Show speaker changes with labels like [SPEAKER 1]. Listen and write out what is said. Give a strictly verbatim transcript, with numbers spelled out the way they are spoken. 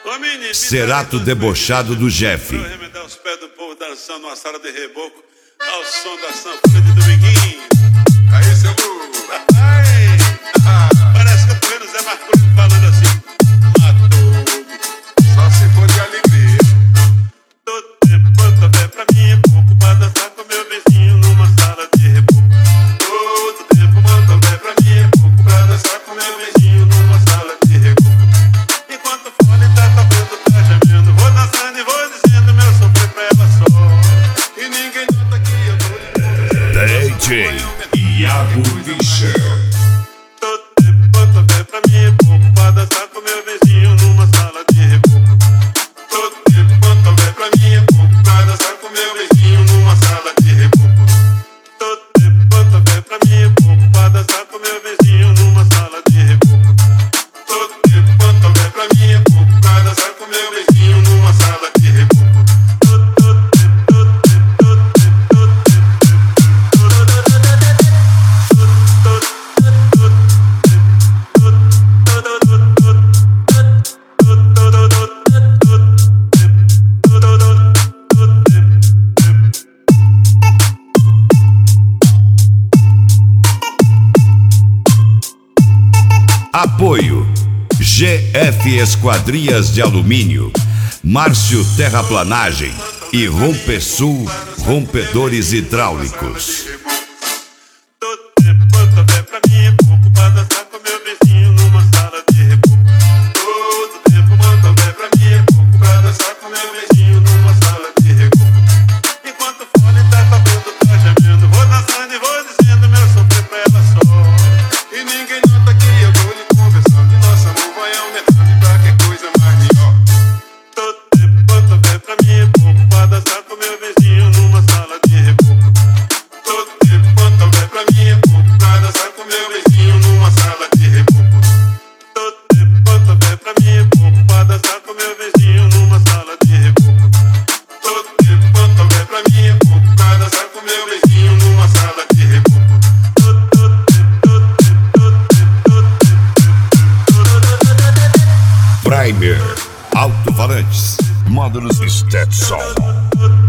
[SPEAKER 1] Cerato debochado do Jeff.
[SPEAKER 2] Vou arremedar os pés do povo dançando numa sala de reboco ao som da sanfona de Dominguinho.
[SPEAKER 3] Aí, seu burro.
[SPEAKER 2] Ai, parece que eu tô vendo o Zé Marcolino falando assim: matou,
[SPEAKER 3] Só se for de alegria.
[SPEAKER 2] todo tempo quanto houver pra mim é pouco pra dançar com meu vizinho numa sala de reboco. Todo tempo quanto houver pra mim é pouco pra dançar com meu vizinho numa sala de reboco. Enquanto o fone tá tocando, tá gemendo, vou dançando e vou dizendo meu sofrer pra ela só. E ninguém nota que eu tô de
[SPEAKER 1] D J Iago Fischer.
[SPEAKER 2] todo tempo quanto houver pra mim é pouco pra dançar com meu vizinho numa sala de reboco. Todo tempo quanto houver pra mim é pouco pra dançar com meu vizinho numa sala de reboco. Todo tempo quanto houver pra mim é pouco pra dançar com meu vizinho numa sala de reboco. Todo tempo quanto houver pra mim é pouco pra dançar com meu vizinho numa sala de reboco. Todo tempo, todo tempo, todo tempo, todo
[SPEAKER 1] Apoio G F Esquadrias de Alumínio, Márcio Terraplanagem e Rompesul Rompedores Hidráulicos.
[SPEAKER 2] todo tempo quanto houver pra mim é pouco pra dançar com meu vizinho numa sala de reboco. Todo tempo quanto houver pra mim é pouco pra dançar com meu vizinho numa sala de reboco. Enquanto o fone tá tocando, tá gemendo, vou dançando e vou dizendo meu sofrer pra ela só.
[SPEAKER 3] E ninguém nota que eu tô lhe conversando. E nosso amor vai aumentando e pra que coisa mais melhor.
[SPEAKER 2] Todo tempo quanto houver pra mim é pouco pra dançar com meu vizinho numa sala de reboco. Todo tempo quanto houver pra mim é pouco pra dançar com meu vizinho numa sala de reboco. Todo tempo quanto houver pra mim é pouco pra dançar com meu vizinho numa sala de reboco. Todo tempo quanto houver pra mim é pouco pra dançar com meu vizinho numa sala de reboco. Todo, todo tempo, todo tempo, todo tempo, todo tempo.
[SPEAKER 1] Primer Alto-Falantes, módulos Stetson.
[SPEAKER 2] Todo